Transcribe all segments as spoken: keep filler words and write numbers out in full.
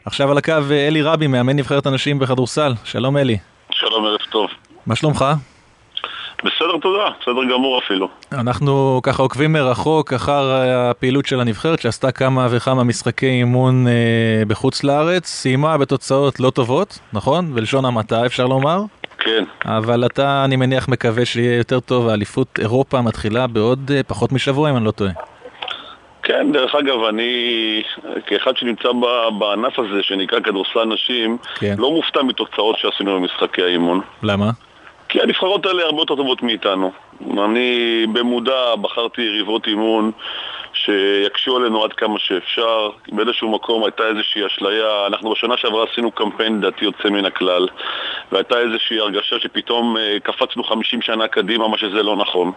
עכשיו על הקו אלי רבי, מאמן נבחרת הנשים בכדורסל. שלום אלי. שלום, ערב טוב. מה שלומך? בסדר, תודה. בסדר גמור אפילו. אנחנו ככה עוקבים מרחוק אחר הפעילות של הנבחרת, שעשתה כמה וכמה משחקי אימון אה, בחוץ לארץ. סיימה בתוצאות לא טובות, נכון? ולשון המעטה אפשר לומר. כן. אבל אתה, אני מניח, מקווה שיהיה יותר טוב. האליפות אירופה מתחילה בעוד אה, פחות משבוע, אם אני לא טועה. כן, דרך אגב, אני, כאחד שנמצא בענף הזה, שנקרא כדורסל נשים, כן. לא מופתע מתוצאות שעשינו במשחקי האימון. למה? כי הנבחרות האלה הרבה יותר טובות מאיתנו. אני במודע בחרתי יריבות אימון שיקשו עלינו עד כמה שאפשר. באיזשהו מקום הייתה איזושהי אשליה. אנחנו בשנה שעברה עשינו קמפיין דתי יוצא מן הכלל, והייתה איזושהי הרגשה שפתאום קפצנו חמישים שנה קדימה, מה שזה לא נכון.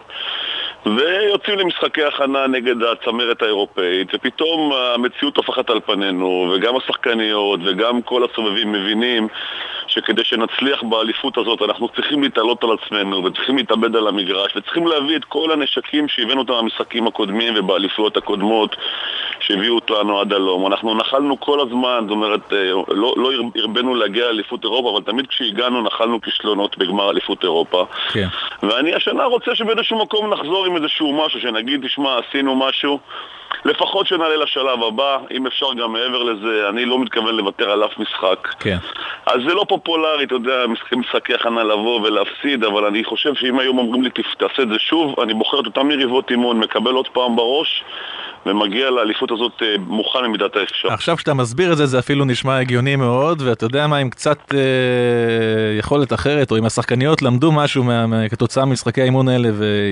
ויוצאים למשחקי הכנה נגד הצמרת האירופאית, ופתאום המציאות הופכת על פנינו, וגם השחקניות וגם כל הסובבים מבינים שכדי שנצליח באליפות הזאת אנחנו צריכים להתעלות על עצמנו וצריכים להתאבד על המגרש וצריכים להביא את כל הנשקים שהבאנו אותם במשחקים הקודמים ובאליפויות הקודמות שהביאו אותנו עד הלום. אנחנו נחלנו כל הזמן, זאת אומרת, לא, לא הרבנו להגיע לאליפות אירופה, אבל תמיד כשהגענו נחלנו כישלונות בגמר אליפות אירופה. כן. ואני השנה רוצה שבאיזשהו מקום נחזור עם איזשהו משהו, שנגיד, תשמע, עשינו משהו, לפחות שנעלה לשלב הבא, אם אפשר גם מעבר לזה, אני לא מתכוון לוותר על אף משחק. כן. אז זה לא פופולרי, אתה יודע, משחקי משחקי הכנה לבוא ולהפסיד, אבל אני חושב שאם היום אומרים לי, תעשה את זה שוב, אני בוחר את אותם יריבות אימון, מקבל עוד פעם בראש, ומגיע לאליפות הזאת מוכן למידת האפשר. עכשיו שאתה מסביר את זה, זה אפילו נשמע הגיוני מאוד, ואתה יודע מה, עם קצת אה, יכולת אחרת, או אם השחקניות למדו משהו מה, מה, כתוצאה ממשחקי האימון האלה,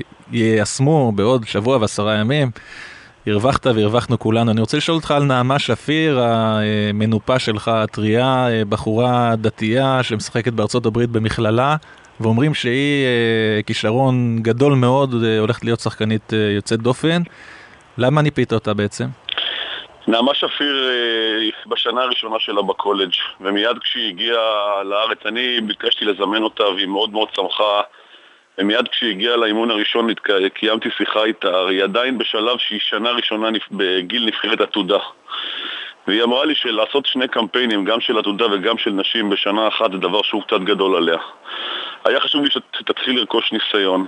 ויישמו בעוד שבוע ועשרה ימים, הרווחת והרווחנו כולנו. אני רוצה לשאול אותך על נעמה שפיר, המנופה שלך, הטריה, בחורה דתייה שמשחקת בארצות הברית במכללה, ואומרים שהיא כישרון גדול מאוד, הולכת להיות שחקנית יוצאת דופן. למה ניפית אותה בעצם? נעמה שפיר בשנה הראשונה שלה בקולג', ומיד כשהיא הגיעה לארץ, אני ביקשתי לזמן אותה והיא מאוד מאוד שמחה, ומיד כשהיא הגיעה לאימון הראשון קיימתי שיחה איתה, היא עדיין בשלב שהיא שנה ראשונה בגיל נבחרת עתודה. והיא אמרה לי שלעשות שני קמפיינים, גם של עתודה וגם של נשים בשנה אחת, זה דבר שהוא קצת גדול עליה. היה חשוב לי שתתחיל לרכוש ניסיון.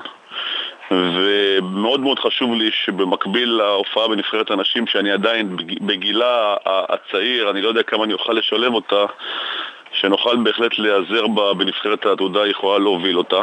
ומאוד מאוד חשוב לי שבמקביל להופעה בנבחרת הנשים, שאני עדיין בגילה הצעיר, אני לא יודע כמה אני אוכל לשלב אותה, שנוכל בהחלט להיעזר בה בנבחרת העתודה, היא יכולה להוביל אותה.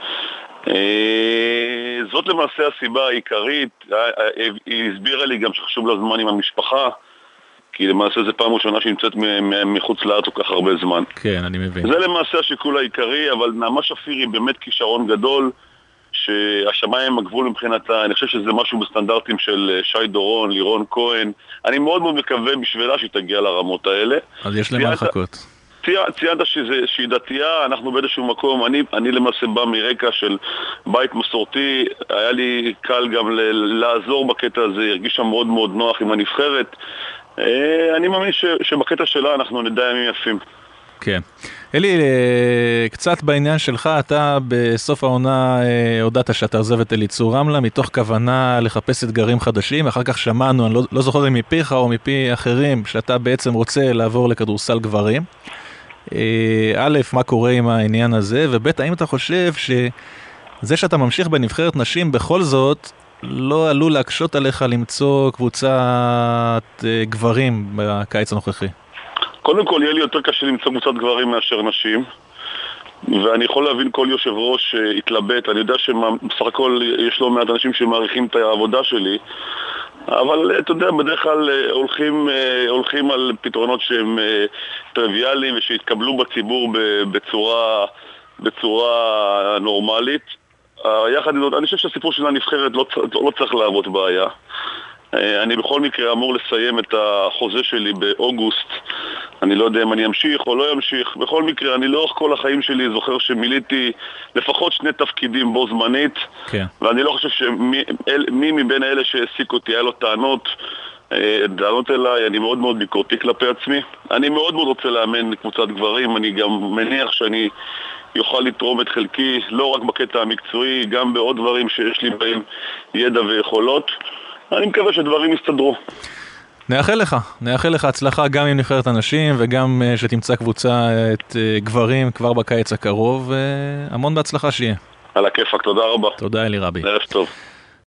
זאת למעשה הסיבה העיקרית. היא הסבירה לי גם שחשוב לה זמן עם המשפחה, כי למעשה זה פעם ראשונה שנמצאת מחוץ לארץ כל כך הרבה זמן. כן, אני מבין. זה למעשה השיקול העיקרי, אבל נעמה שפיר היא באמת כישרון גדול, שהשמיים הגבול מבחינתה. אני חושב שזה משהו בסטנדרטים של שי דורון, לירון כהן. אני מאוד מאוד מקווה בשבילה שהיא תגיע לרמות האלה. אז יש למה לחכות. ציינת שהיא דתייה, אנחנו באיזשהו מקום, אני, אני למעשה בא מרקע של בית מסורתי, היה לי קל גם ל- לעזור בקטע הזה, הרגישה מאוד מאוד נוח עם הנבחרת. אני מאמין ש- שבקטע שלה אנחנו נדע ימים יפים. כן. אלי, קצת בעניין שלך, אתה בסוף העונה הודעת שאתה עוזב את אליצור רמלה, מתוך כוונה לחפש אתגרים חדשים, אחר כך שמענו, אני לא, לא זוכר אם מפיך או מפי אחרים, שאתה בעצם רוצה לעבור לכדורסל גברים. א', מה קורה עם העניין הזה, וב', האם אתה חושב שזה שאתה ממשיך בנבחרת נשים בכל זאת, לא עלול להקשות עליך למצוא קבוצת גברים בקיץ הנוכחי? קודם כל, יהיה לי יותר קשה למצוא קבוצת גברים מאשר נשים, ואני יכול להבין כל יושב ראש התלבט. אני יודע שבסך הכל יש לו מעט אנשים שמעריכים את העבודה שלי, אבל אתה יודע, בדרך כלל הולכים, הולכים על פתרונות שהם טריוויאליים ושהתקבלו בציבור בצורה, בצורה נורמלית. יחד עם זאת, אני חושב שהסיפור של הנבחרת לא, לא צריך להוות בעיה. אני בכל מקרה אמור לסיים את החוזה שלי באוגוסט. אני לא יודע אם אני אמשיך או לא אמשיך. בכל מקרה, אני לאורך כל החיים שלי זוכר שמיליתי לפחות שני תפקידים בו זמנית. כן. ואני לא חושב שמי אל, מי מבין אלה שהעסיק אותי היה לו טענות, טענות אליי. אני מאוד מאוד ביקורתי כלפי עצמי. אני מאוד מאוד רוצה לאמן קבוצת גברים. אני גם מניח שאני יוכל לתרום את חלקי, לא רק בקטע המקצועי, גם בעוד דברים שיש לי בהם ידע ויכולות. אני מקווה שדברים יסתדרו. נאחל לך, נאחל לך הצלחה גם עם נבחרת הנשים וגם שתמצא קבוצה את גברים כבר בקיץ הקרוב, המון בהצלחה שיהיה. על הכיפק, תודה רבה. תודה אלי רבי. ערב טוב.